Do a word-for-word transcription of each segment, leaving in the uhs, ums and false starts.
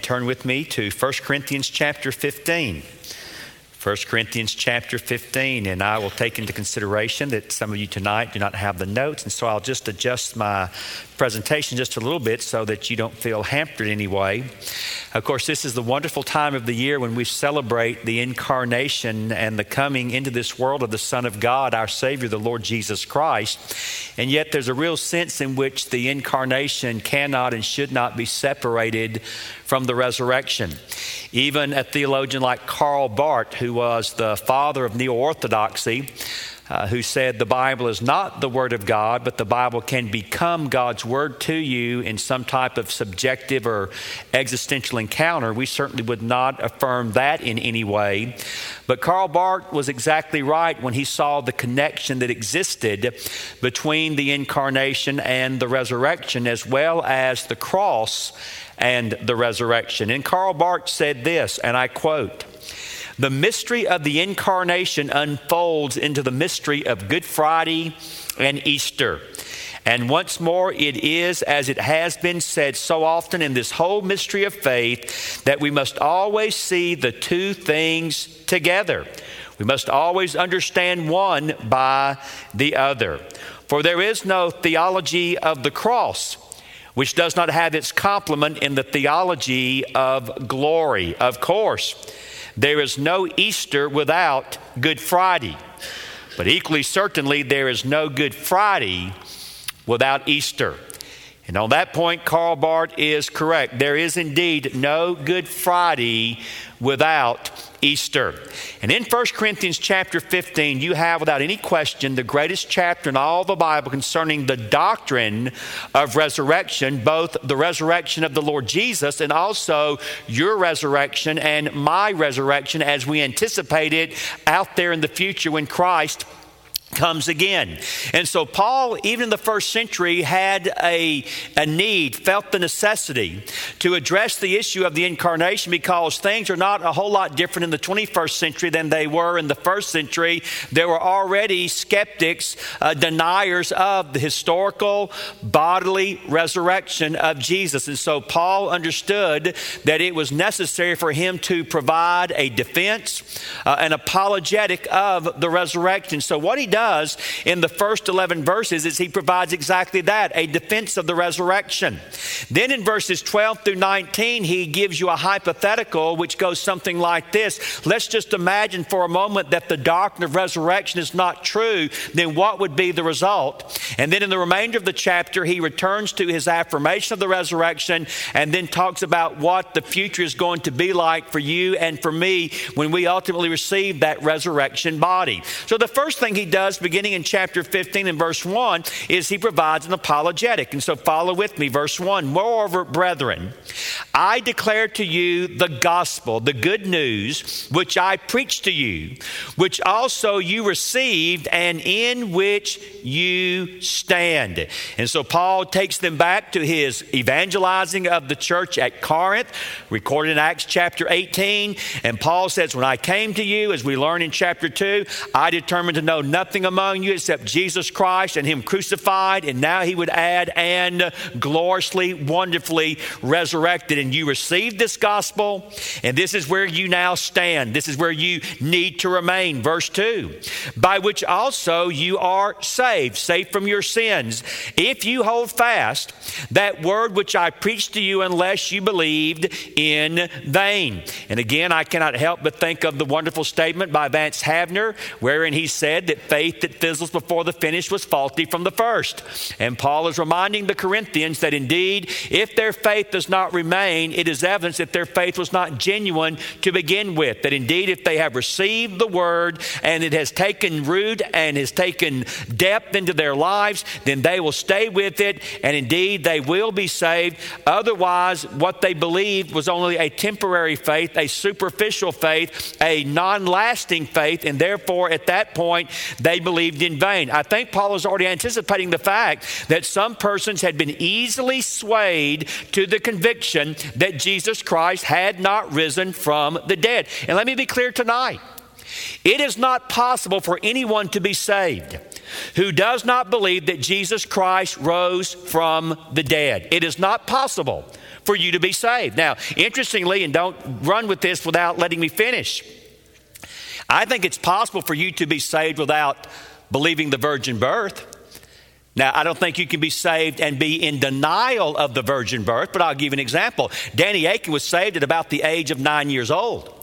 and turn with me to First Corinthians chapter fifteen. First Corinthians chapter fifteen, and I will take into consideration that some of you tonight do not have the notes, and so I'll just adjust my presentation just a little bit so that you don't feel hampered in any way. Of course, this is the wonderful time of the year when we celebrate the incarnation and the coming into this world of the Son of God, our Savior, the Lord Jesus Christ. And yet there's a real sense in which the incarnation cannot and should not be separated from the resurrection. Even a theologian like Karl Barth, who was the father of neo-orthodoxy, Uh, who said the Bible is not the Word of God, but the Bible can become God's Word to you in some type of subjective or existential encounter. We certainly would not affirm that in any way. But Karl Barth was exactly right when he saw the connection that existed between the incarnation and the resurrection, as well as the cross and the resurrection. And Karl Barth said this, and I quote, "The mystery of the incarnation unfolds into the mystery of Good Friday and Easter. And once more, it is, as it has been said so often in this whole mystery of faith, that we must always see the two things together. We must always understand one by the other. For there is no theology of the cross which does not have its complement in the theology of glory. Of course, there is no Easter without Good Friday. But equally certainly, there is no Good Friday without Easter." And on that point, Karl Barth is correct. There is indeed no Good Friday without Easter. And in First Corinthians chapter fifteen, you have without any question the greatest chapter in all the Bible concerning the doctrine of resurrection, both the resurrection of the Lord Jesus and also your resurrection and my resurrection as we anticipate it out there in the future when Christ comes again. And so Paul, even in the first century, had a, a need, felt the necessity to address the issue of the incarnation, because things are not a whole lot different in the twenty-first century than they were in the first century. There were already skeptics, uh, deniers of the historical bodily resurrection of Jesus. And so Paul understood that it was necessary for him to provide a defense, uh, an apologetic of the resurrection. So what he does Does in the first eleven verses is he provides exactly that, a defense of the resurrection. Then in verses twelve through nineteen, he gives you a hypothetical which goes something like this. Let's just imagine for a moment that the doctrine of resurrection is not true. Then what would be the result? And then in the remainder of the chapter, he returns to his affirmation of the resurrection and then talks about what the future is going to be like for you and for me when we ultimately receive that resurrection body. So the first thing he does beginning in chapter fifteen and verse one is he provides an apologetic. And so follow with me, verse one. "Moreover, brethren, I declare to you the gospel, the good news, which I preached to you, which also you received and in which you stand." And so Paul takes them back to his evangelizing of the church at Corinth, recorded in Acts chapter eighteen. And Paul says, "When I came to you," as we learn in chapter two, "I determined to know nothing among you except Jesus Christ and him crucified." And now he would add, "and gloriously, wonderfully resurrected. And you received this gospel, and this is where you now stand. This is where you need to remain." Verse two, "By which also you are saved," saved from your sins, "if you hold fast that word which I preached to you, unless you believed in vain." And again, I cannot help but think of the wonderful statement by Vance Havner, wherein he said that faith that fizzles before the finish was faulty from the first. And Paul is reminding the Corinthians that indeed, if their faith does not remain, it is evidence that their faith was not genuine to begin with. That indeed, if they have received the word and it has taken root and has taken depth into their lives, then they will stay with it, and indeed they will be saved. Otherwise, what they believed was only a temporary faith, a superficial faith, a non-lasting faith, and therefore at that point they believed in vain. I think Paul is already anticipating the fact that some persons had been easily swayed to the conviction that Jesus Christ had not risen from the dead. And let me be clear tonight. It is not possible for anyone to be saved who does not believe that Jesus Christ rose from the dead. It is not possible for you to be saved. Now, interestingly, and don't run with this without letting me finish, I think it's possible for you to be saved without believing the virgin birth. Now, I don't think you can be saved and be in denial of the virgin birth, but I'll give you an example. Danny Aiken was saved at about the age of nine years old.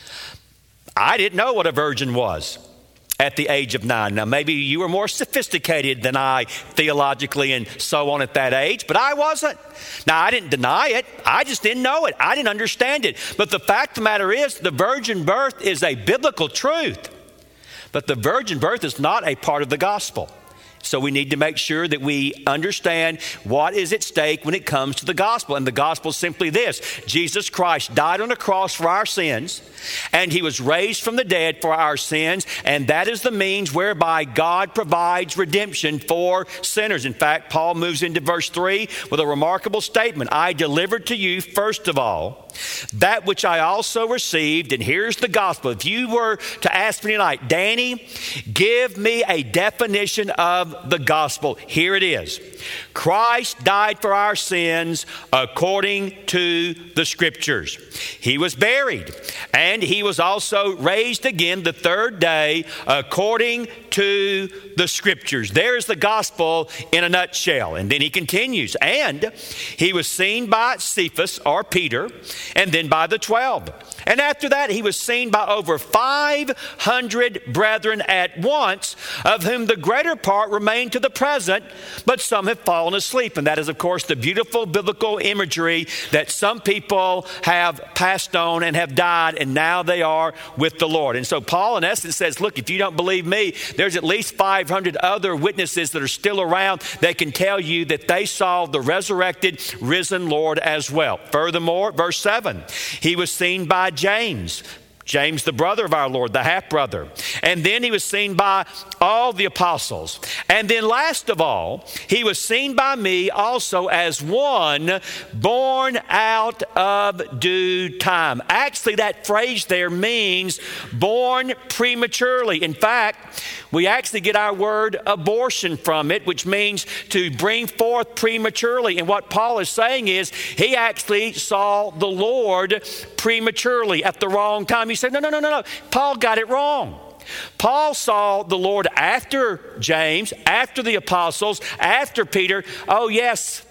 I didn't know what a virgin was at the age of nine. Now, maybe you were more sophisticated than I theologically and so on at that age, but I wasn't. Now, I didn't deny it. I just didn't know it. I didn't understand it. But the fact of the matter is, the virgin birth is a biblical truth, but the virgin birth is not a part of the gospel. So we need to make sure that we understand what is at stake when it comes to the gospel. And the gospel is simply this: Jesus Christ died on the cross for our sins, and he was raised from the dead for our sins, and that is the means whereby God provides redemption for sinners. In fact, Paul moves into verse three with a remarkable statement. I delivered to you, first of all, that which I also received. And here's the gospel. If you were to ask me tonight, Danny, give me a definition of the gospel, here it is. Christ died for our sins according to the scriptures. He was buried, and he was also raised again the third day according to the scriptures. There's the gospel in a nutshell. And then he continues, and he was seen by Cephas, or Peter, and then by the twelve. And after that, he was seen by over five hundred brethren at once, of whom the greater part remain to the present, but some have fallen asleep. And that is, of course, the beautiful biblical imagery that some people have passed on and have died, and now they are with the Lord. And so Paul, in essence, says, look, if you don't believe me, there's at least five hundred other witnesses that are still around that can tell you that they saw the resurrected, risen Lord as well. Furthermore, verse seven, he was seen by James. James, the brother of our Lord, the half-brother. And then he was seen by all the apostles. And then last of all, he was seen by me also as one born out of due time. Actually, that phrase there means born prematurely. In fact, we actually get our word abortion from it, which means to bring forth prematurely. And what Paul is saying is he actually saw the Lord prematurely at the wrong time. He said, no, no, no, no, no. Paul got it wrong. Paul saw the Lord after James, after the apostles, after Peter. Oh, yes.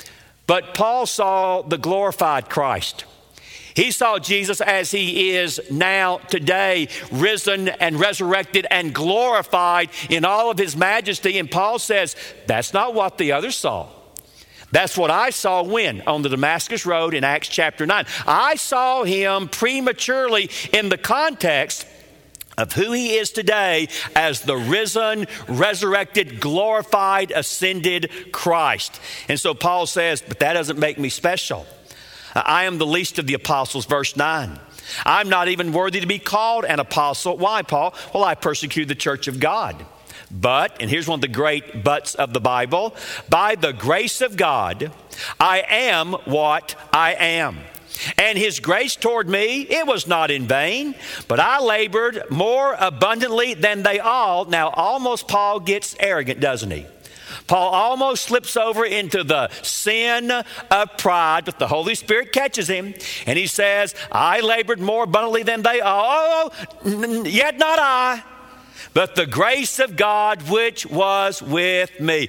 But Paul saw the glorified Christ. He saw Jesus as he is now today, risen and resurrected and glorified in all of his majesty. And Paul says, that's not what the others saw. That's what I saw when? On the Damascus Road in Acts chapter nine. I saw him prematurely in the context of who he is today as the risen, resurrected, glorified, ascended Christ. And so Paul says, but that doesn't make me special. I am the least of the apostles, verse nine. I'm not even worthy to be called an apostle. Why, Paul? Well, I persecute the church of God. But, and here's one of the great buts of the Bible, by the grace of God, I am what I am. And his grace toward me, it was not in vain, but I labored more abundantly than they all. Now, almost Paul gets arrogant, doesn't he? Paul almost slips over into the sin of pride, but the Holy Spirit catches him, and he says, I labored more abundantly than they all, oh, yet not I, but the grace of God which was with me.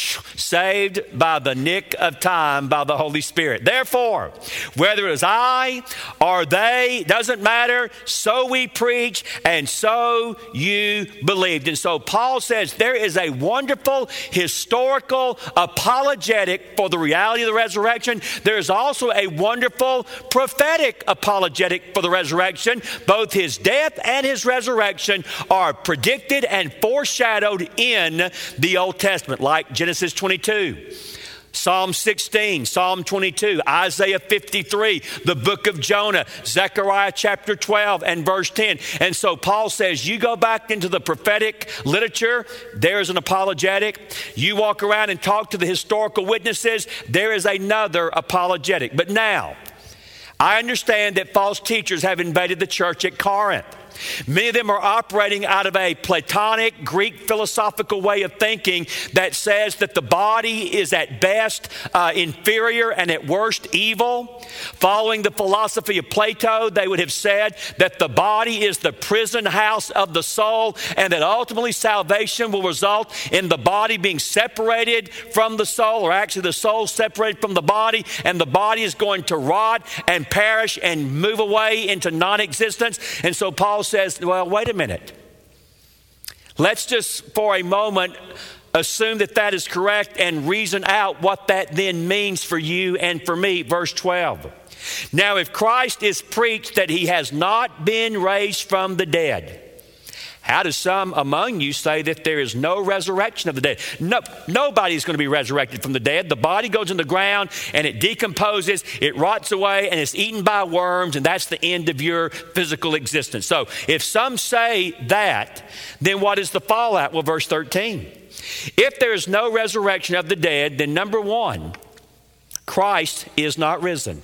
Saved by the nick of time by the Holy Spirit. Therefore, whether it was I or they, doesn't matter, so we preach and so you believed. And so Paul says there is a wonderful historical apologetic for the reality of the resurrection. There's also a wonderful prophetic apologetic for the resurrection. Both his death and his resurrection are predicted and foreshadowed in the Old Testament, like Genesis twenty-two, Psalm sixteen, Psalm twenty-two, Isaiah fifty-three, the book of Jonah, Zechariah chapter twelve and verse ten. And so Paul says, you go back into the prophetic literature, there's an apologetic. You walk around and talk to the historical witnesses, there is another apologetic. But now, I understand that false teachers have invaded the church at Corinth. Many of them are operating out of a Platonic Greek philosophical way of thinking that says that the body is at best uh, inferior and at worst evil. Following the philosophy of Plato, they would have said that the body is the prison house of the soul, and that ultimately salvation will result in the body being separated from the soul, or actually the soul separated from the body, and the body is going to rot and perish and move away into non-existence. And so Paul says, well, wait a minute. Let's just for a moment assume that that is correct and reason out what that then means for you and for me. Verse twelve. Now, if Christ is preached that he has not been raised from the dead, how do some among you say that there is no resurrection of the dead? No, nobody is going to be resurrected from the dead. The body goes in the ground and it decomposes, it rots away, and it's eaten by worms, and that's the end of your physical existence. So if some say that, then what is the fallout? Well, verse thirteen. If there is no resurrection of the dead, then number one, Christ is not risen.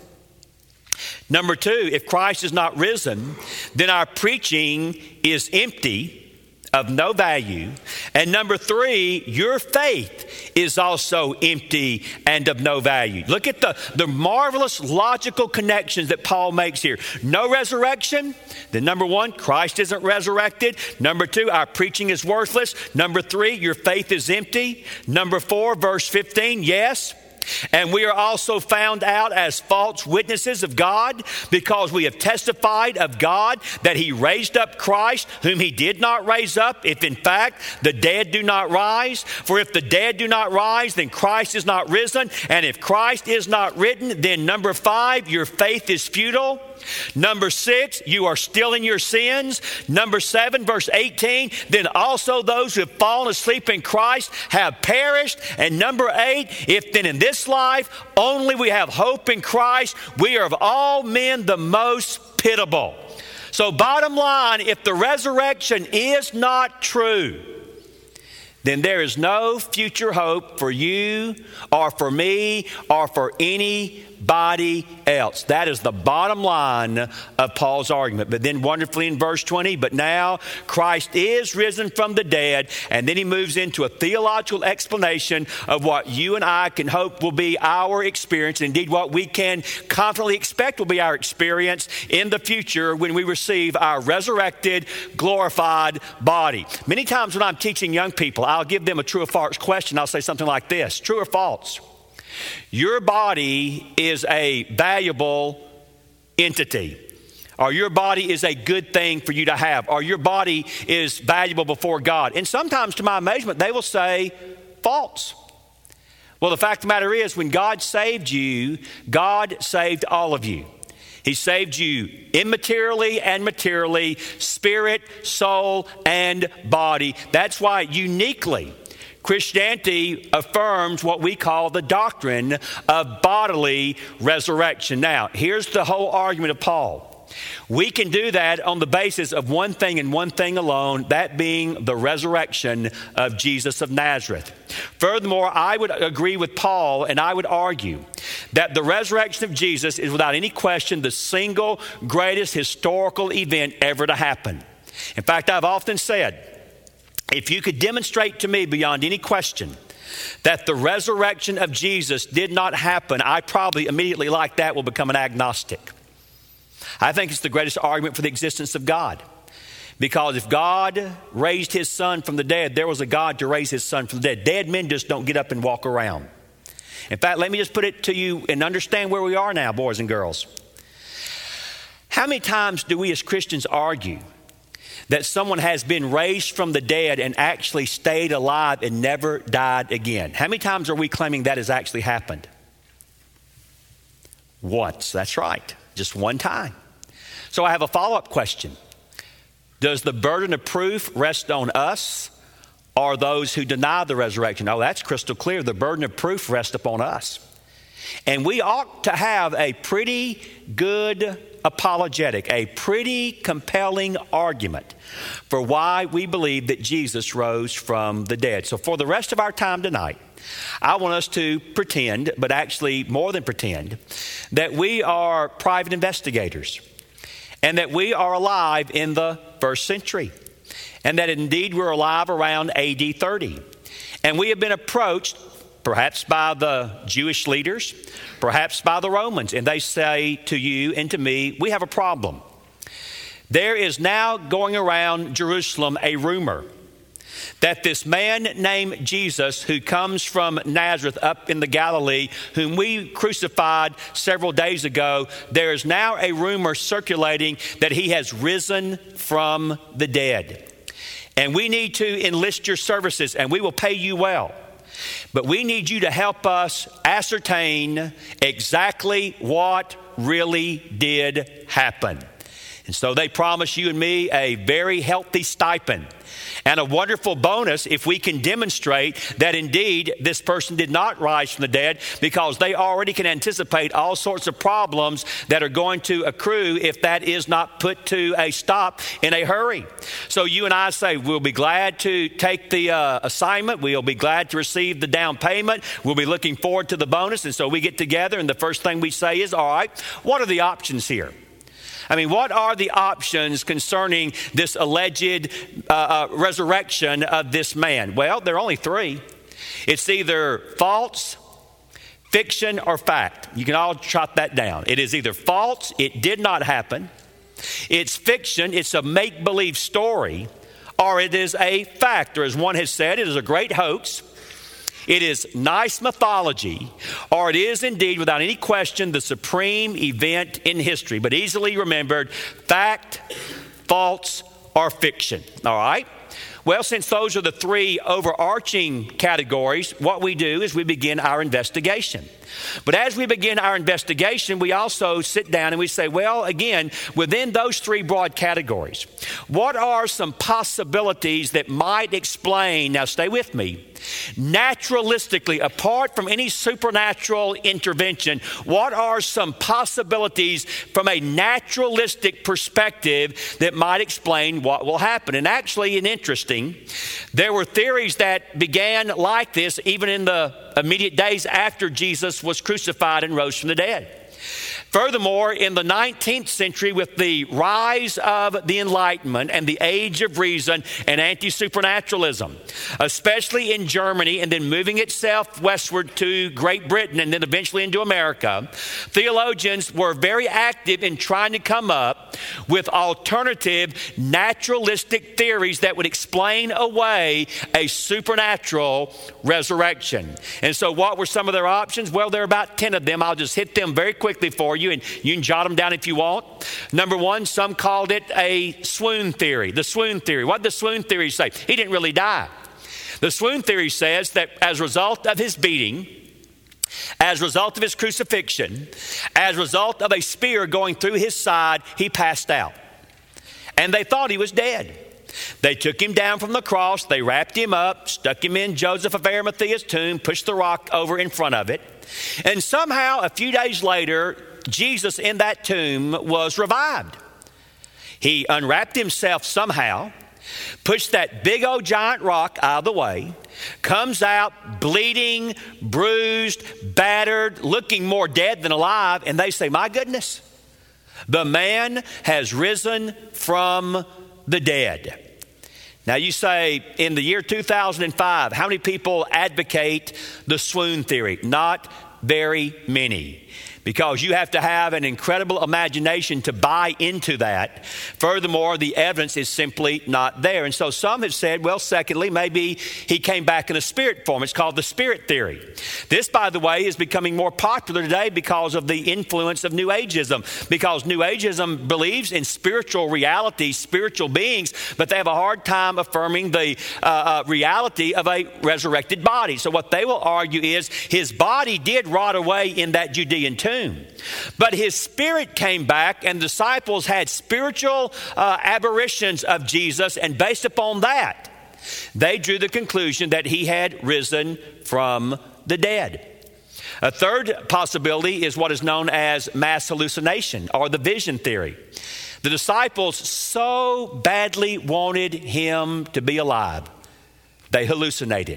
Number two, if Christ is not risen, then our preaching is empty, of no value. And number three, your faith is also empty and of no value. Look at the, the marvelous logical connections that Paul makes here. No resurrection, then number one, Christ isn't resurrected. Number two, our preaching is worthless. Number three, your faith is empty. Number four, verse fifteen, yes. And we are also found out as false witnesses of God, because we have testified of God that he raised up Christ, whom he did not raise up, if in fact the dead do not rise. For if the dead do not rise, then Christ is not risen. And if Christ is not risen, then number five, your faith is futile. Number six, you are still in your sins. Number seven, verse eighteen, then also those who have fallen asleep in Christ have perished. And number eight, if then in this life only we have hope in Christ, we are of all men the most pitiable. So bottom line, if the resurrection is not true, then there is no future hope for you or for me or for anybody else. That is the bottom line of Paul's argument. But then wonderfully in verse twenty, but now Christ is risen from the dead. And then he moves into a theological explanation of what you and I can hope will be our experience. Indeed, what we can confidently expect will be our experience in the future when we receive our resurrected, glorified body. Many times when I'm teaching young people, I'll give them a true or false question. I'll say something like this: true or false? Your body is a valuable entity, or your body is a good thing for you to have, or your body is valuable before God. And sometimes, to my amazement, they will say false. Well, the fact of the matter is, when God saved you, God saved all of you. He saved you immaterially and materially, spirit, soul, and body. That's why uniquely Christianity affirms what we call the doctrine of bodily resurrection. Now, here's the whole argument of Paul. We can do that on the basis of one thing and one thing alone, that being the resurrection of Jesus of Nazareth. Furthermore, I would agree with Paul, and I would argue that the resurrection of Jesus is without any question the single greatest historical event ever to happen. In fact, I've often said, if you could demonstrate to me beyond any question that the resurrection of Jesus did not happen, I probably immediately like that will become an agnostic. I think it's the greatest argument for the existence of God. Because if God raised his son from the dead, there was a God to raise his son from the dead. Dead men just don't get up and walk around. In fact, let me just put it to you and understand where we are now, boys and girls. How many times do we as Christians argue that someone has been raised from the dead and actually stayed alive and never died again? How many times are we claiming that has actually happened? Once, that's right. Just one time. So I have a follow-up question. Does the burden of proof rest on us or those who deny the resurrection? Oh, that's crystal clear. The burden of proof rests upon us. And we ought to have a pretty good apologetic, a pretty compelling argument for why we believe that Jesus rose from the dead. So for the rest of our time tonight, I want us to pretend, but actually more than pretend, that we are private investigators and that we are alive in the first century, and that indeed we're alive around A D thirty. And we have been approached perhaps by the Jewish leaders, perhaps by the Romans, and they say to you and to me, we have a problem. There is now going around Jerusalem a rumor that this man named Jesus, who comes from Nazareth up in the Galilee, whom we crucified several days ago, there is now a rumor circulating that he has risen from the dead. And we need to enlist your services, and we will pay you well. But we need you to help us ascertain exactly what really did happen. And so they promise you and me a very healthy stipend and a wonderful bonus if we can demonstrate that indeed this person did not rise from the dead, because they already can anticipate all sorts of problems that are going to accrue if that is not put to a stop in a hurry. So you and I say we'll be glad to take the uh, assignment. We'll be glad to receive the down payment. We'll be looking forward to the bonus. And so we get together, and the first thing we say is, all right, what are the options here? I mean, what are the options concerning this alleged uh, uh, resurrection of this man? Well, there are only three. It's either false, fiction, or fact. You can all jot that down. It is either false, it did not happen. It's fiction, it's a make-believe story, or it is a fact. Or as one has said, it is a great hoax. It is nice mythology, or it is indeed, without any question, the supreme event in history, but easily remembered: fact, false, or fiction. All right? Well, since those are the three overarching categories, what we do is we begin our investigation. But as we begin our investigation, we also sit down and we say, well, again, within those three broad categories, what are some possibilities that might explain, now stay with me, naturalistically, apart from any supernatural intervention, what are some possibilities from a naturalistic perspective that might explain what will happen? And actually, and interesting, there were theories that began like this even in the immediate days after Jesus was crucified and rose from the dead. Furthermore, in the nineteenth century, with the rise of the Enlightenment and the age of reason and anti-supernaturalism, especially in Germany and then moving itself westward to Great Britain and then eventually into America, theologians were very active in trying to come up with alternative naturalistic theories that would explain away a supernatural resurrection. And so what were some of their options? Well, there are about ten of them. I'll just hit them very quickly for you, and you can jot them down if you want. Number one, some called it a swoon theory. The swoon theory. What did the swoon theory say? He didn't really die. The swoon theory says that as a result of his beating, as a result of his crucifixion, as a result of a spear going through his side, he passed out. And they thought he was dead. They took him down from the cross, they wrapped him up, stuck him in Joseph of Arimathea's tomb, pushed the rock over in front of it. And somehow, a few days later, Jesus in that tomb was revived. He unwrapped himself somehow, pushed that big old giant rock out of the way, comes out bleeding, bruised, battered, looking more dead than alive, and they say, my goodness, the man has risen from the dead. Now you say, in the year two thousand five, how many people advocate the swoon theory? Not very many. Because you have to have an incredible imagination to buy into that. Furthermore, the evidence is simply not there. And so some have said, well, secondly, maybe he came back in a spirit form. It's called the spirit theory. This, by the way, is becoming more popular today because of the influence of New Ageism. Because New Ageism believes in spiritual reality, spiritual beings, but they have a hard time affirming the uh, uh, reality of a resurrected body. So what they will argue is his body did rot away in that Judean tomb. But his spirit came back, and the disciples had spiritual uh, aberrations of Jesus, and based upon that, they drew the conclusion that he had risen from the dead. A third possibility is what is known as mass hallucination, or the vision theory. The disciples so badly wanted him to be alive, they hallucinated.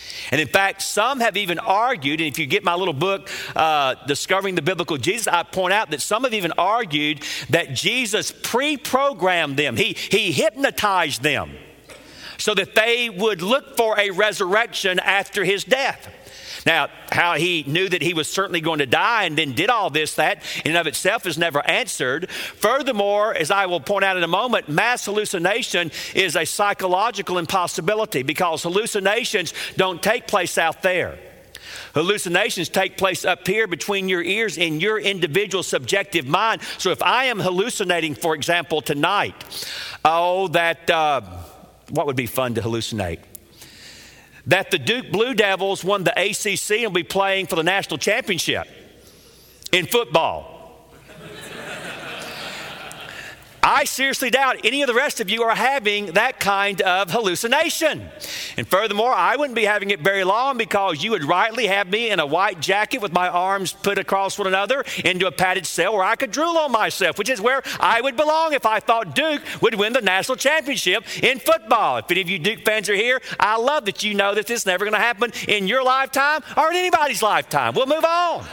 And in fact, some have even argued, and if you get my little book, uh, Discovering the Biblical Jesus, I point out that some have even argued that Jesus pre-programmed them. He, he hypnotized them so that they would look for a resurrection after his death. Now, how he knew that he was certainly going to die and then did all this, that in and of itself is never answered. Furthermore, as I will point out in a moment, mass hallucination is a psychological impossibility because hallucinations don't take place out there. Hallucinations take place up here between your ears in your individual subjective mind. So if I am hallucinating, for example, tonight, oh, that, uh, what would be fun to hallucinate? That the Duke Blue Devils won the A C C and will be playing for the national championship in football. I seriously doubt any of the rest of you are having that kind of hallucination. And furthermore, I wouldn't be having it very long because you would rightly have me in a white jacket with my arms put across one another into a padded cell where I could drool on myself, which is where I would belong if I thought Duke would win the national championship in football. If any of you Duke fans are here, I love that you know that this is never going to happen in your lifetime or in anybody's lifetime. We'll move on.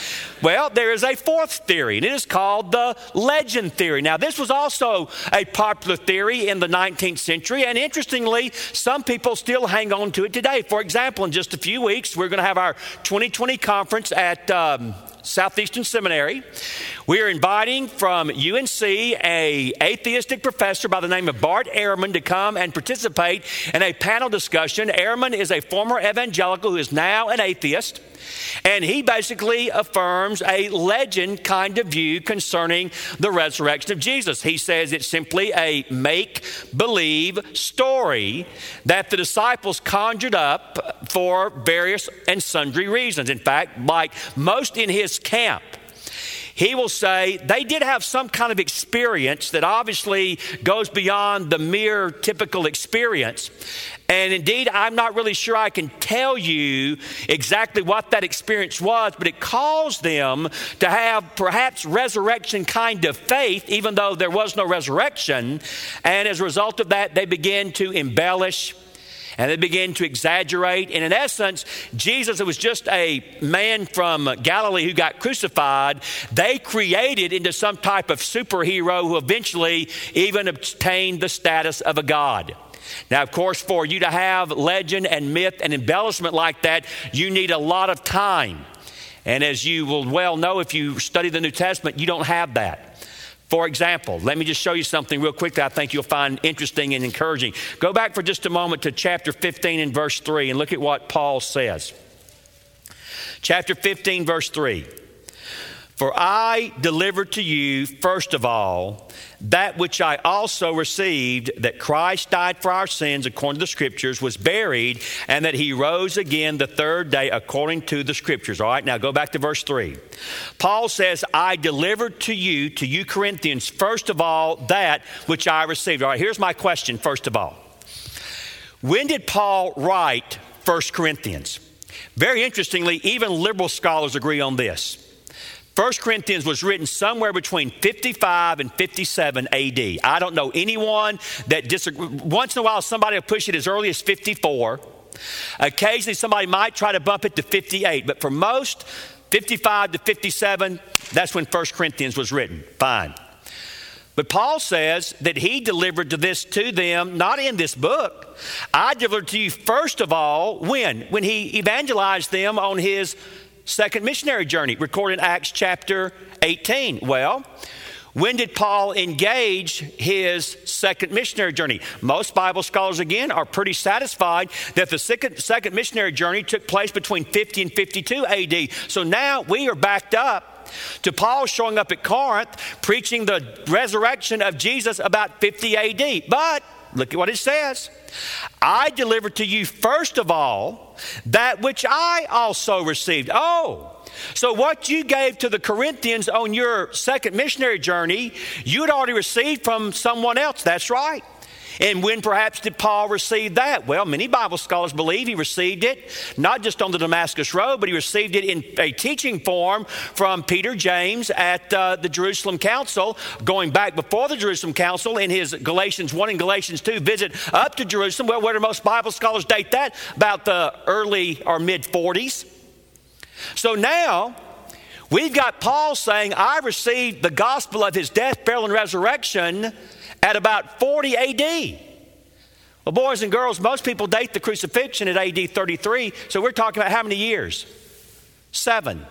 Well, there is a fourth theory, and it is called the legend theory. Now, this was also a popular theory in the nineteenth century, and interestingly, some people still hang on to it today. For example, in just a few weeks, we're going to have our twenty twenty conference at um, Southeastern Seminary. We are inviting from U N C a atheistic professor by the name of Bart Ehrman to come and participate in a panel discussion. Ehrman is a former evangelical who is now an atheist. And he basically affirms a legend kind of view concerning the resurrection of Jesus. He says it's simply a make-believe story that the disciples conjured up for various and sundry reasons. In fact, like most in his camp, he will say they did have some kind of experience that obviously goes beyond the mere typical experience. And indeed, I'm not really sure I can tell you exactly what that experience was, but it caused them to have perhaps resurrection kind of faith, even though there was no resurrection. And as a result of that, they began to embellish and they began to exaggerate. And in essence, Jesus, it was just a man from Galilee who got crucified. They created into some type of superhero who eventually even obtained the status of a god. Now, of course, for you to have legend and myth and embellishment like that, you need a lot of time. And as you will well know, if you study the New Testament, you don't have that. For example, let me just show you something real quick that I think you'll find interesting and encouraging. Go back for just a moment to chapter fifteen and verse three and look at what Paul says. Chapter fifteen, verse three. For I delivered to you, first of all, that which I also received, that Christ died for our sins according to the Scriptures, was buried, and that he rose again the third day according to the Scriptures. All right, now go back to verse three. Paul says, I delivered to you, to you Corinthians, first of all, that which I received. All right, here's my question, first of all. When did Paul write First Corinthians? Very interestingly, even liberal scholars agree on this. First Corinthians was written somewhere between fifty-five and fifty-seven A D. I don't know anyone that disagrees. Once in a while, somebody will push it as early as fifty-four. Occasionally, somebody might try to bump it to fifty-eight. But for most, fifty-five to fifty-seven, that's when First Corinthians was written. Fine. But Paul says that he delivered to this to them, not in this book. I delivered to you first of all, when? When he evangelized them on his second missionary journey, recorded in Acts chapter eighteen. Well, when did Paul engage his second missionary journey? Most Bible scholars, again, are pretty satisfied that the second, second missionary journey took place between fifty and fifty-two A D. So now we are backed up to Paul showing up at Corinth, preaching the resurrection of Jesus about fifty A D. But look at what it says. I delivered to you first of all that which I also received. Oh, so what you gave to the Corinthians on your second missionary journey, you had already received from someone else. That's right. And when perhaps did Paul receive that? Well, many Bible scholars believe he received it not just on the Damascus Road, but he received it in a teaching form from Peter James at uh, the Jerusalem Council, going back before the Jerusalem Council in his Galatians one and Galatians two visit up to Jerusalem. Well, where do most Bible scholars date that? About the early or mid forties. So now we've got Paul saying, I received the gospel of his death, burial, and resurrection at about forty A D. Well, boys and girls, most people date the crucifixion at A D thirty-three, so we're talking about how many years? Seven.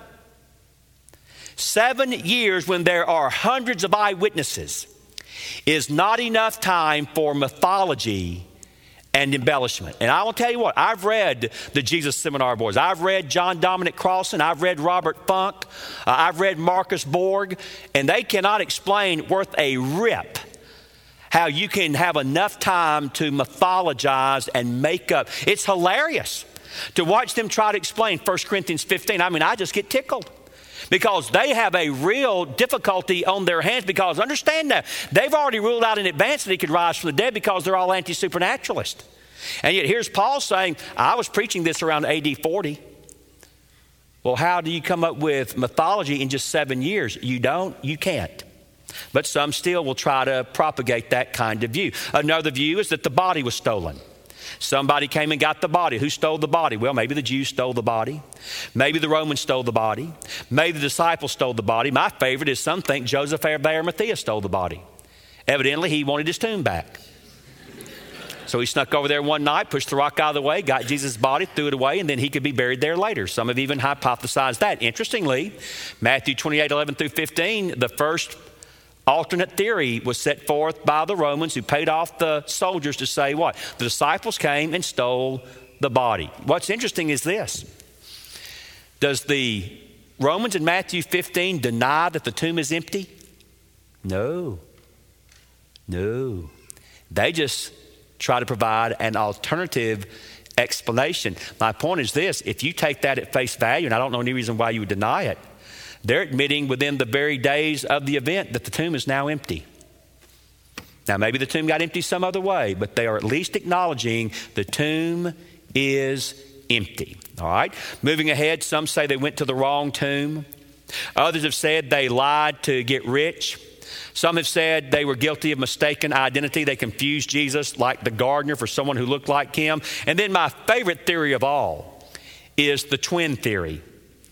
Seven years when there are hundreds of eyewitnesses is not enough time for mythology and embellishment. And I will tell you what, I've read the Jesus Seminar boys. I've read John Dominic Crossan. I've read Robert Funk. Uh, I've read Marcus Borg. And they cannot explain worth a rip how you can have enough time to mythologize and make up. It's hilarious to watch them try to explain First Corinthians fifteen. I mean, I just get tickled. Because they have a real difficulty on their hands, because understand that they've already ruled out in advance that he could rise from the dead because they're all anti-supernaturalists. And yet here's Paul saying, I was preaching this around A D forty. Well, how do you come up with mythology in just seven years? You don't, you can't. But some still will try to propagate that kind of view. Another view is that the body was stolen. Somebody came and got the body. Who stole the body? Well, maybe the Jews stole the body. Maybe the Romans stole the body. Maybe the disciples stole the body. My favorite is some think Joseph of Arimathea stole the body. Evidently, he wanted his tomb back. So he snuck over there one night, pushed the rock out of the way, got Jesus' body, threw it away, and then he could be buried there later. Some have even hypothesized that. Interestingly, Matthew twenty-eight, eleven through fifteen, the first alternate theory was set forth by the Romans, who paid off the soldiers to say what? The disciples came and stole the body. What's interesting is this. Does the Romans in Matthew fifteen deny that the tomb is empty? No. No. They just try to provide an alternative explanation. My point is this. If you take that at face value, and I don't know any reason why you would deny it, they're admitting within the very days of the event that the tomb is now empty. Now, maybe the tomb got empty some other way, but they are at least acknowledging the tomb is empty. All right? Moving ahead, some say they went to the wrong tomb. Others have said they lied to get rich. Some have said they were guilty of mistaken identity. They confused Jesus like the gardener for someone who looked like him. And then my favorite theory of all is the twin theory.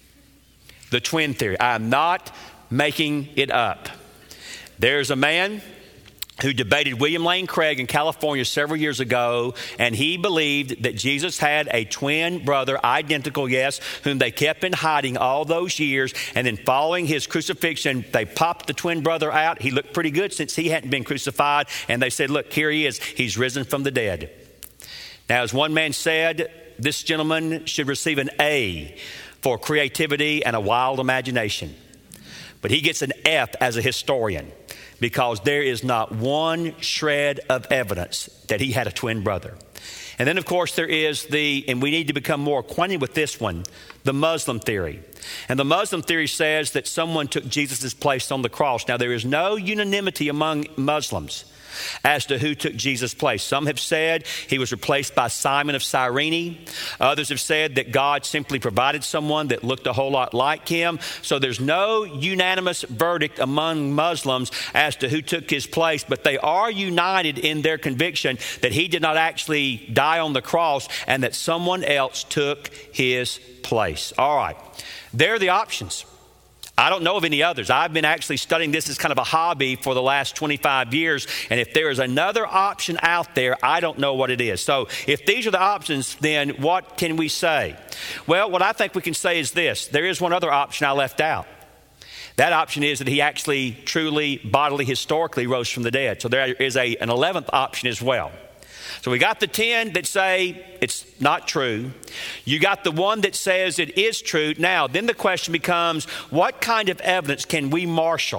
The twin theory. I'm not making it up. There's a man who debated William Lane Craig in California several years ago, and he believed that Jesus had a twin brother, identical, yes, whom they kept in hiding all those years, and then following his crucifixion, they popped the twin brother out. He looked pretty good since he hadn't been crucified, and they said, look, here he is. He's risen from the dead. Now, as one man said, this gentleman should receive an A for creativity and a wild imagination. But he gets an F as a historian because there is not one shred of evidence that he had a twin brother. And then, of course, there is the, and we need to become more acquainted with this one, the Muslim theory. And the Muslim theory says that someone took Jesus' place on the cross. Now, there is no unanimity among Muslims as to who took Jesus' place. Some have said he was replaced by Simon of Cyrene. Others have said that God simply provided someone that looked a whole lot like him. So there's no unanimous verdict among Muslims as to who took his place, but they are united in their conviction that he did not actually die on the cross and that someone else took his place. All right, there are the options. I don't know of any others. I've been actually studying this as kind of a hobby for the last twenty-five years. And if there is another option out there, I don't know what it is. So if these are the options, then what can we say? Well, what I think we can say is this. There is one other option I left out. That option is that he actually, truly, bodily, historically rose from the dead. So there is a, an eleventh option as well. So we got the ten that say it's not true. You got the one that says it is true. Now, then the question becomes, what kind of evidence can we marshal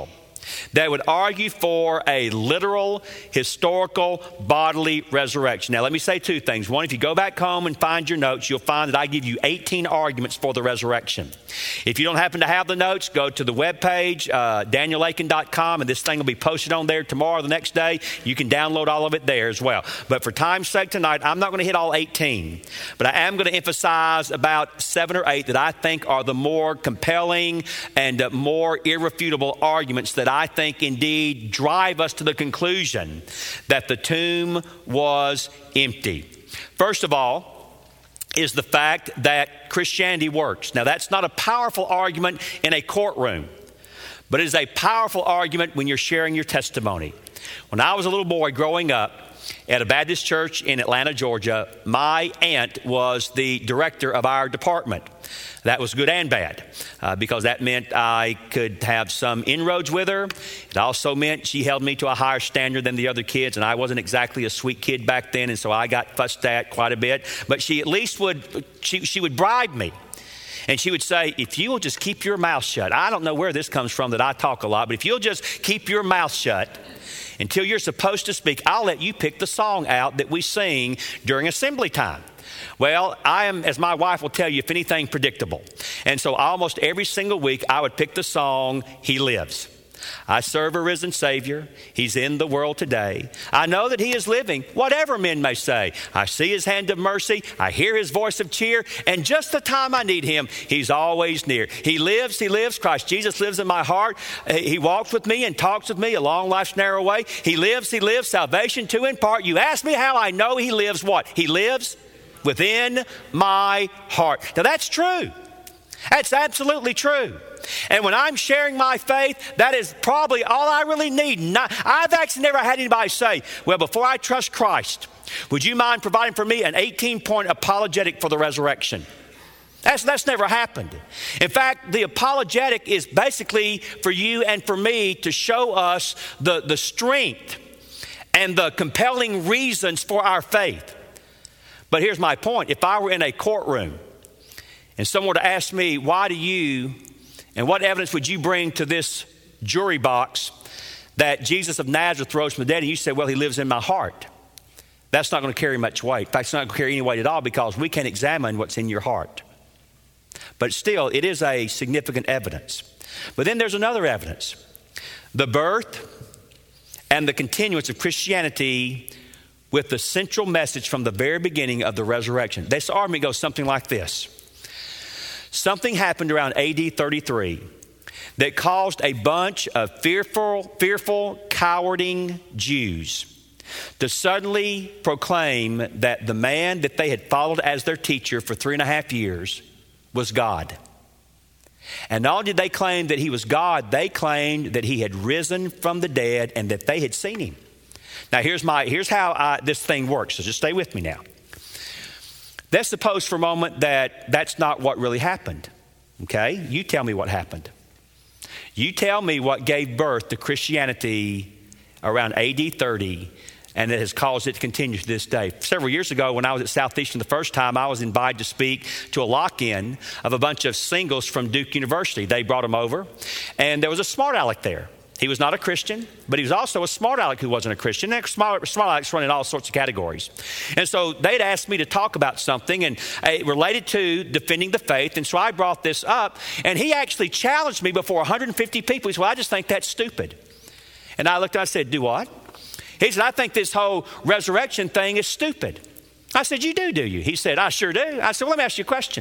that would argue for a literal, historical, bodily resurrection. Now, let me say two things. One, if you go back home and find your notes, you'll find that I give you eighteen arguments for the resurrection. If you don't happen to have the notes, go to the webpage, uh, daniel akin dot com, and this thing will be posted on there tomorrow or the next day. You can download all of it there as well. But for time's sake tonight, I'm not going to hit all eighteen, but I am going to emphasize about seven or eight that I think are the more compelling and uh, more irrefutable arguments that I think indeed drive us to the conclusion that the tomb was empty. First of all, is the fact that Christianity works. Now, that's not a powerful argument in a courtroom, but it is a powerful argument when you're sharing your testimony. When I was a little boy growing up at a Baptist church in Atlanta, Georgia, my aunt was the director of our department. That was good and bad, uh, because that meant I could have some inroads with her. It also meant she held me to a higher standard than the other kids, and I wasn't exactly a sweet kid back then, and so I got fussed at quite a bit. But she at least would, she, she would bribe me. And she would say, if you will just keep your mouth shut. I don't know where this comes from that I talk a lot, but if you'll just keep your mouth shut until you're supposed to speak, I'll let you pick the song out that we sing during assembly time. Well, I am, as my wife will tell you, if anything, predictable. And so almost every single week, I would pick the song, He Lives. I serve a risen Savior. He's in the world today. I know that He is living, whatever men may say. I see His hand of mercy. I hear His voice of cheer. And just the time I need Him, He's always near. He lives, He lives. Christ Jesus lives in my heart. He walks with me and talks with me along life's narrow way. He lives, He lives. Salvation to impart. You ask me how I know He lives what? He lives within my heart. Now that's true. That's absolutely true. And when I'm sharing my faith, that is probably all I really need. Not, I've actually never had anybody say, well, before I trust Christ, would you mind providing for me an eighteen-point apologetic for the resurrection? That's, that's never happened. In fact, the apologetic is basically for you and for me to show us the, the strength and the compelling reasons for our faith. But here's my point. If I were in a courtroom and someone were to ask me, why do you, and what evidence would you bring to this jury box that Jesus of Nazareth rose from the dead? And you say, well, He lives in my heart. That's not going to carry much weight. In fact, it's not going to carry any weight at all because we can't examine what's in your heart. But still, it is a significant evidence. But then there's another evidence. The birth and the continuance of Christianity with the central message from the very beginning of the resurrection. This argument goes something like this. Something happened around A D thirty-three that caused a bunch of fearful, fearful, cowarding Jews to suddenly proclaim that the man that they had followed as their teacher for three and a half years was God. And not only did they claim that He was God, they claimed that He had risen from the dead and that they had seen Him. Now, here's my here's how I, this thing works, so just stay with me now. Let's suppose for a moment that that's not what really happened, okay? You tell me what happened. You tell me what gave birth to Christianity around A D thirty and that has caused it to continue to this day. Several years ago, when I was at Southeastern the first time, I was invited to speak to a lock-in of a bunch of singles from Duke University. They brought them over, and there was a smart aleck there. He was not a Christian, but he was also a smart aleck who wasn't a Christian. And smart, smart alecks run in all sorts of categories. And so they'd asked me to talk about something and uh, related to defending the faith. And so I brought this up, and he actually challenged me before one hundred fifty people. He said, well, I just think that's stupid. And I looked and I said, do what? He said, I think this whole resurrection thing is stupid. I said, you do, do you? He said, I sure do. I said, well, let me ask you a question.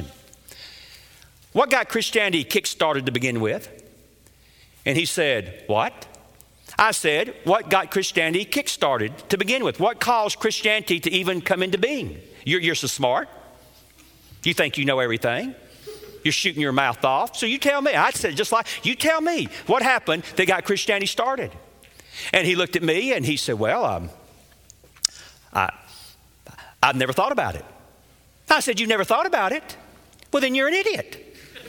What got Christianity kick-started to begin with? And he said, what? I said, what got Christianity kick-started to begin with? What caused Christianity to even come into being? You're, you're so smart. You think you know everything. You're shooting your mouth off. So you tell me. I said, just like, you tell me what happened that got Christianity started. And he looked at me and he said, well, um, I, I've never thought about it. I said, you've never thought about it? Well, then you're an idiot.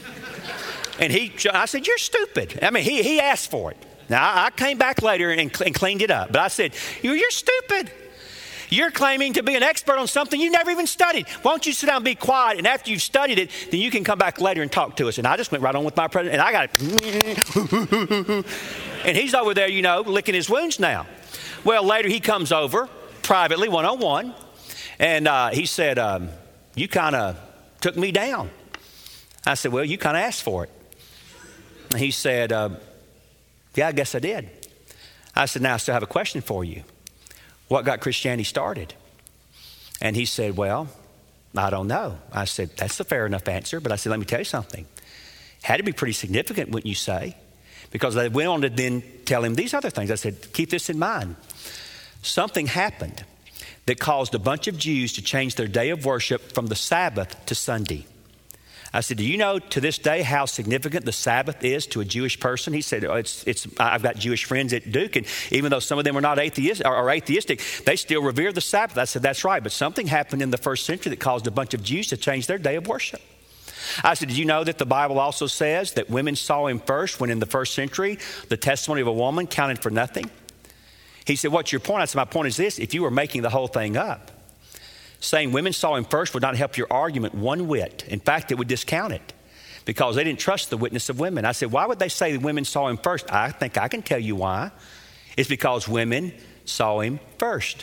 And he, I said, you're stupid. I mean, he, he asked for it. Now, I came back later and, and cleaned it up. But I said, you're, you're stupid. You're claiming to be an expert on something you never even studied. Why don't you sit down and be quiet? And after you've studied it, then you can come back later and talk to us. And I just went right on with my presentation. And I got it. And he's over there, you know, licking his wounds now. Well, later he comes over privately, one-on-one, and uh, he said, um, you kind of took me down. I said, well, you kind of asked for it. And he said, uh, yeah, I guess I did. I said, now I still have a question for you. What got Christianity started? And he said, well, I don't know. I said, that's a fair enough answer. But I said, let me tell you something. Had to be pretty significant, wouldn't you say? Because they went on to then tell him these other things. I said, keep this in mind. Something happened that caused a bunch of Jews to change their day of worship from the Sabbath to Sunday. I said, do you know to this day how significant the Sabbath is to a Jewish person? He said, oh, it's, it's, I've got Jewish friends at Duke, and even though some of them are not atheist, or, or atheistic, they still revere the Sabbath. I said, that's right, but something happened in the first century that caused a bunch of Jews to change their day of worship. I said, did you know that the Bible also says that women saw him first, when in the first century, the testimony of a woman counted for nothing? He said, what's your point? I said, my point is this: if you were making the whole thing up, saying women saw him first would not help your argument one whit. In fact, it would discount it, because they didn't trust the witness of women. I said, why would they say the women saw him first? I think I can tell you why. It's because women saw him first.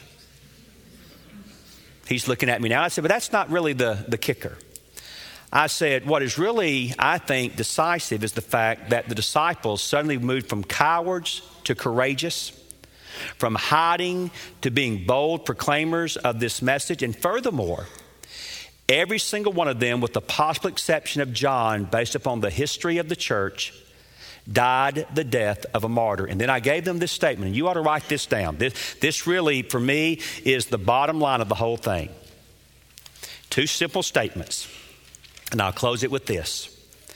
He's looking at me now. I said, but that's not really the, the kicker. I said, what is really, I think, decisive is the fact that the disciples suddenly moved from cowards to courageous, from hiding to being bold proclaimers of this message. And furthermore, every single one of them, with the possible exception of John, based upon the history of the church, died the death of a martyr. And then I gave them this statement, and you ought to write this down. This, this really, for me, is the bottom line of the whole thing. Two simple statements, and I'll close it with this.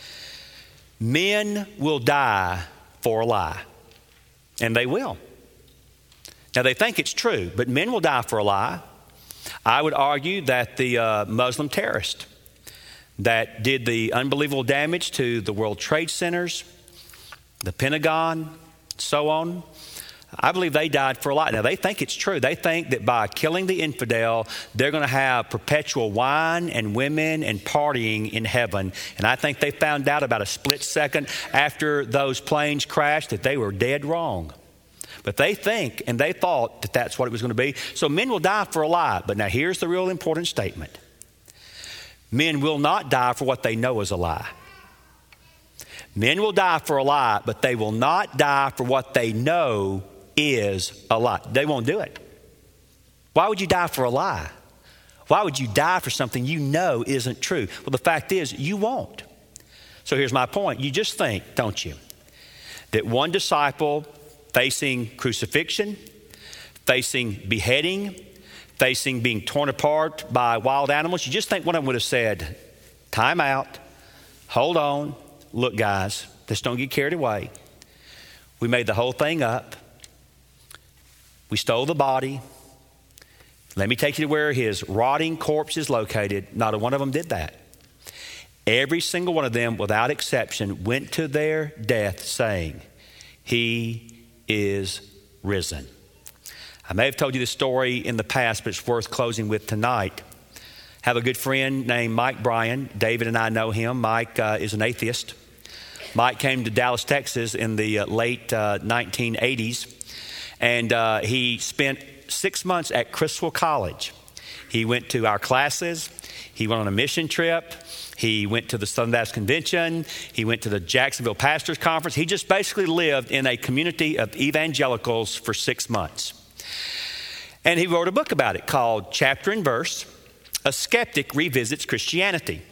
Men will die for a lie, and they will. Now, they think it's true, but men will die for a lie. I would argue that the uh, Muslim terrorist that did the unbelievable damage to the World Trade Centers, the Pentagon, so on, I believe they died for a lie. Now, they think it's true. They think that by killing the infidel, they're going to have perpetual wine and women and partying in heaven. And I think they found out about a split second after those planes crashed that they were dead wrong. But they think, and they thought, that that's what it was going to be. So men will die for a lie. But now here's the real important statement. Men will not die for what they know is a lie. Men will die for a lie, but they will not die for what they know is a lie. They won't do it. Why would you die for a lie? Why would you die for something you know isn't true? Well, the fact is, you won't. So here's my point. You just think, don't you, that one disciple facing crucifixion, facing beheading, facing being torn apart by wild animals, you just think one of them would have said, time out, hold on, look guys, let's don't get carried away. We made the whole thing up. We stole the body. Let me take you to where his rotting corpse is located. Not a one of them did that. Every single one of them, without exception, went to their death saying, he is risen. I may have told you this story in the past, but it's worth closing with tonight. I have a good friend named Mike Bryan. David and I know him. Mike uh, is an atheist. Mike came to Dallas, Texas in the uh, late uh, nineteen eighties, and uh, he spent six months at Criswell College. He went to our classes. He went on a mission trip. He went to the Southern Baptist Convention. He went to the Jacksonville Pastors Conference. He just basically lived in a community of evangelicals for six months. And he wrote a book about it called Chapter and Verse, A Skeptic Revisits Christianity.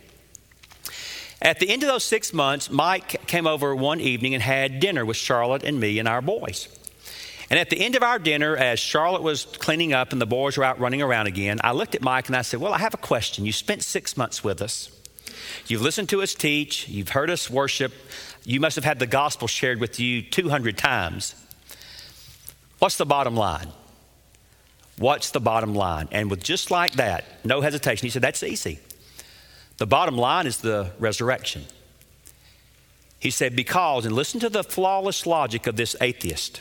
At the end of those six months, Mike came over one evening and had dinner with Charlotte and me and our boys. And at the end of our dinner, as Charlotte was cleaning up and the boys were out running around again, I looked at Mike and I said, well, I have a question. You spent six months with us. You've listened to us teach. You've heard us worship. You must have had the gospel shared with you two hundred times. What's the bottom line? What's the bottom line? And with just like that, no hesitation, he said, that's easy. The bottom line is the resurrection. He said, because, and listen to the flawless logic of this atheist.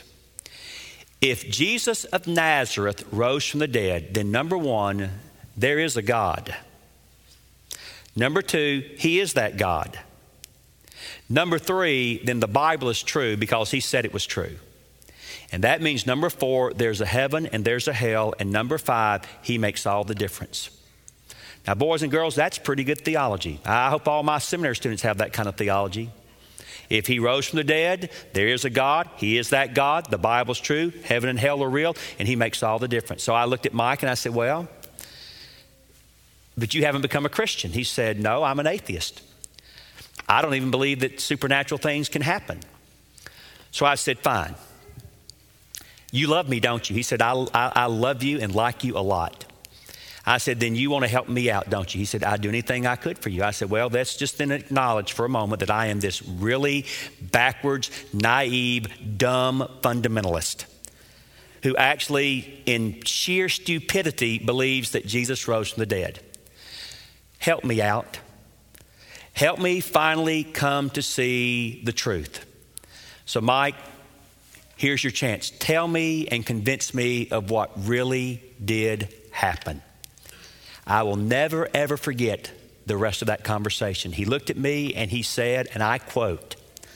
If Jesus of Nazareth rose from the dead, then number one, there is a God. Number two, he is that God. Number three, then the Bible is true because he said it was true. And that means number four, there's a heaven and there's a hell. And number five, he makes all the difference. Now, boys and girls, that's pretty good theology. I hope all my seminary students have that kind of theology. If he rose from the dead, there is a God. He is that God. The Bible's true. Heaven and hell are real. And he makes all the difference. So I looked at Mike and I said, well, but you haven't become a Christian. He said, no, I'm an atheist. I don't even believe that supernatural things can happen. So I said, fine. You love me, don't you? He said, I, I, I love you and like you a lot. I said, then you want to help me out, don't you? He said, I'd do anything I could for you. I said, well, let's just then acknowledge for a moment that I am this really backwards, naive, dumb fundamentalist who actually, in sheer stupidity, believes that Jesus rose from the dead. Help me out. Help me finally come to see the truth. So, Mike, here's your chance. Tell me and convince me of what really did happen. I will never, ever forget the rest of that conversation. He looked at me and he said, and I quote,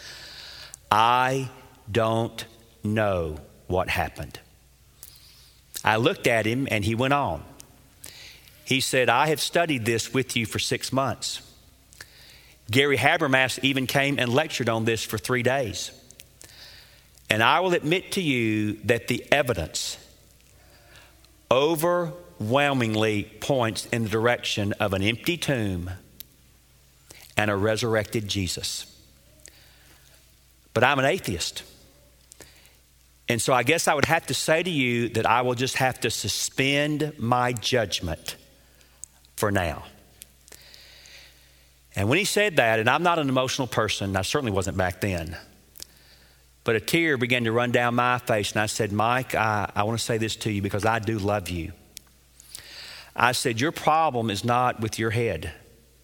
I don't know what happened. I looked at him and he went on. He said, I have studied this with you for six months. Gary Habermas even came and lectured on this for three days. And I will admit to you that the evidence overwhelmingly points in the direction of an empty tomb and a resurrected Jesus. But I'm an atheist. And so I guess I would have to say to you that I will just have to suspend my judgment for now. And when he said that, and I'm not an emotional person, I certainly wasn't back then, but a tear began to run down my face, and I said, Mike, I, I want to say this to you because I do love you. I said, your problem is not with your head.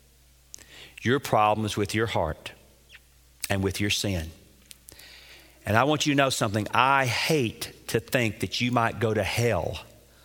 Your problem is with your heart and with your sin. And I want you to know something. I hate to think that you might go to hell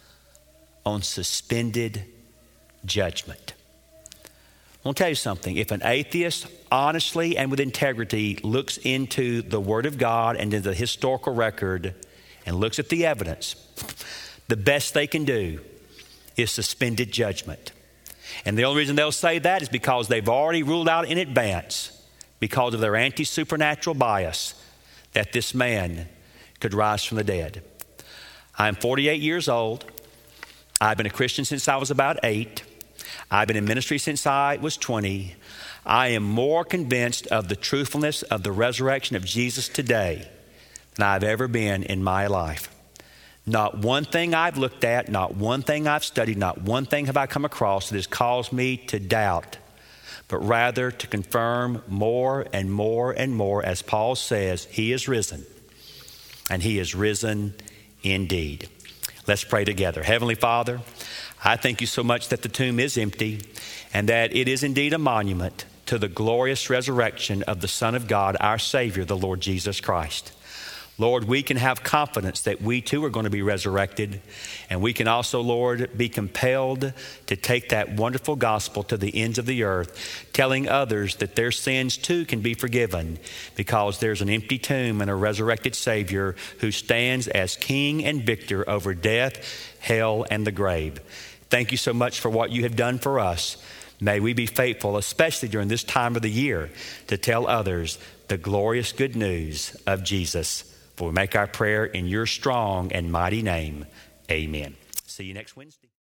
on suspended judgment. I want to tell you something. If an atheist honestly and with integrity looks into the Word of God and into the historical record and looks at the evidence, the best they can do is suspended judgment. And the only reason they'll say that is because they've already ruled out in advance, because of their anti-supernatural bias, that this man could rise from the dead. I'm forty-eight years old. I've been a Christian since I was about eight. I've been in ministry since I was twenty. I am more convinced of the truthfulness of the resurrection of Jesus today than I've ever been in my life. Not one thing I've looked at, not one thing I've studied, not one thing have I come across that has caused me to doubt, but rather to confirm more and more and more, as Paul says, he is risen, and he is risen indeed. Let's pray together. Heavenly Father, I thank you so much that the tomb is empty and that it is indeed a monument to the glorious resurrection of the Son of God, our Savior, the Lord Jesus Christ. Lord, we can have confidence that we too are going to be resurrected. And we can also, Lord, be compelled to take that wonderful gospel to the ends of the earth, telling others that their sins too can be forgiven because there's an empty tomb and a resurrected Savior who stands as King and victor over death, hell, and the grave. Thank you so much for what you have done for us. May we be faithful, especially during this time of the year, to tell others the glorious good news of Jesus. For we make our prayer in your strong and mighty name. Amen. See you next Wednesday.